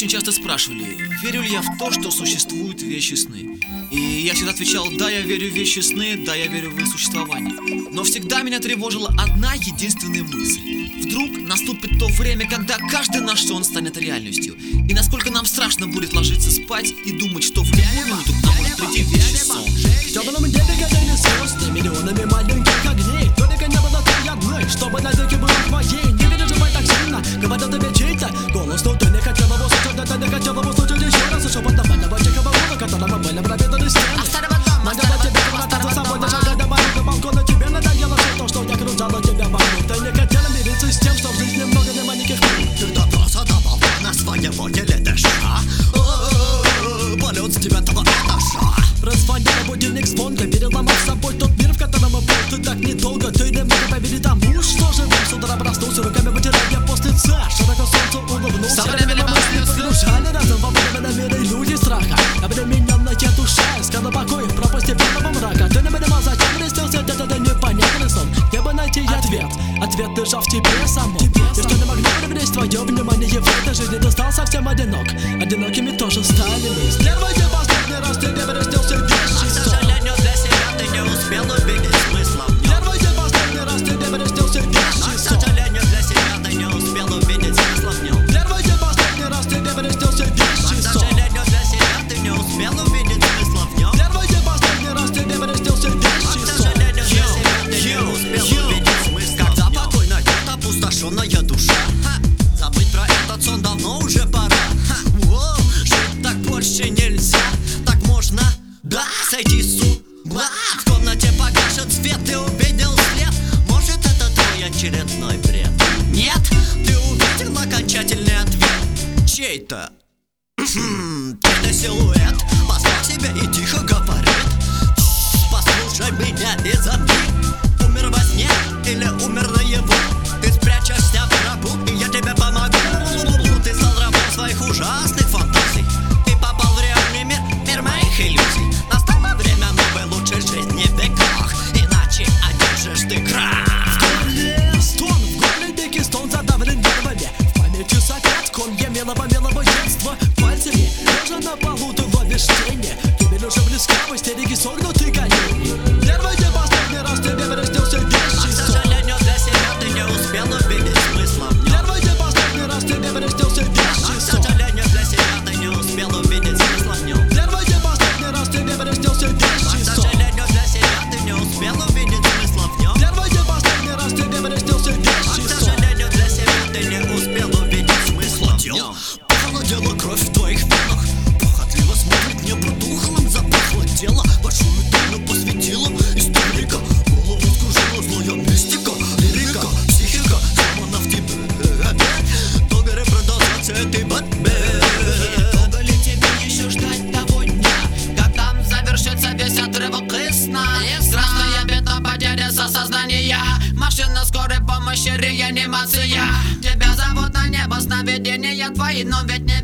очень часто спрашивали, верю ли я в то, что существуют вещи сны. И я всегда отвечал: да, я верю в вещи сны, да, я верю в их существование. Но всегда меня тревожила одна единственная мысль. Вдруг наступит то время, когда каждый наш сон станет реальностью. И насколько нам страшно будет ложиться спать и думать, что в любую минуту к нам может прийти вещий сон. В темном небе горели звезды миллионами маленьких огней. Только не было той одной, чтобы навеки была твоей. Не переживай так сильно, говорят тебе чей-то голос, но ты не хотела его слушать, да ты не хотела его слушать еще раз. И шепот довольного тихого мура, которого были пропитаны стены. Надела тебе врататься с собой, дошагая до маленького балкона. Тебе надоело все то, что не окружало тебя вокруг. Ты не хотела мириться с тем, что в жизни много не маленьких мир. Ты давно задавал на своего теледыша. Полет с 9-го этажа. Расфонила будильник звонко, переломав с собой тот мир, в котором был ты так недолго. Ты не мог поверить тому, что живым с утра проснулся, руками вытирая после лица. Широко солнцу улыбнулся. Современные мысли погружали разом во временные люди страха. Обремененная душа искала покой в пропасти белого мрака. Ты не понимал, зачем приснился этот непонятный сон. Где бы найти ответ? Ответ лежал в тебе самом. И что не могло привлечь твое внимание в этой жизни. Ты стал совсем одинок. Одинокими тоже стали мы. Первый и последний раз тебе приснился вещий сон. К сожалению, для себя ты не успел увидеть смысла в нем. Первый и последний раз тебе приснился вещий К сон. сожалению, для себя ты не успел увидеть смысла в нем. Первый и последний раз тебе приснился вещий К сон. сожалению, для себя ты не успел увидеть смысла в нем. Первый и последний раз тебе приснился вещий К сон. сожалению, для себя ты не успел увидеть смысла в нем. Когда покойна идет опустошенная душа, забыть про этот сон давно уже пора. Жить так больше нельзя, так можно, да, сойти с ума. В комнате погашен свет, ты увидел след. Может, это твой очередной бред? Нет, ты увидел окончательный ответ. Чей-то чей-то силуэт поставь себе и тихо говорит: послушай меня и забей. Умер во сне или умер наяву? Ты спрячешься в гробу, и я тебе помогу. Ты стал рабом своих ужасных фантазий. Ты попал в реальный мир, мир моих иллюзий. Настало время новой лучшей жизни в веках, иначе одержишь ты крах. Стон, в горле дикий стон, задавлен нервами. В памяти сократ комья милого детства. Пальцами лежа на полу, ты ловишь тени. Теперь уже близка в истерике согнуты колени. Первый и последний раз тебе приснился вещий К сон. сожалению, для себя ты не успел увидеть смысла в нем. Первый и последний раз тебе приснился вещий К сон. сожалению, для себя ты не успел увидеть смысла в нем. Первый и последний раз тебе приснился вещий К сон. сожалению, для себя ты не успел увидеть смысла в нем. Первый и последний раз тебе приснился вещий К сон. сожалению, для себя ты не успел увидеть смысла в нем. Похолодела кровь в твоих венах, похотливо смотрит небо духом, запахло тело. Большую тайну посвятила историка, голову скружила злая мистика. Лирика, психика, сломана в тебе опять. Долго ли продолжаться этой борьбе? Долго ли тебе еще ждать того дня, когда завершится весь отрывок из сна? Красное пятно, потеря сознания, машина скорой помощи, реанимация. Тебя зовут на небо, сновидения твои, но ведь не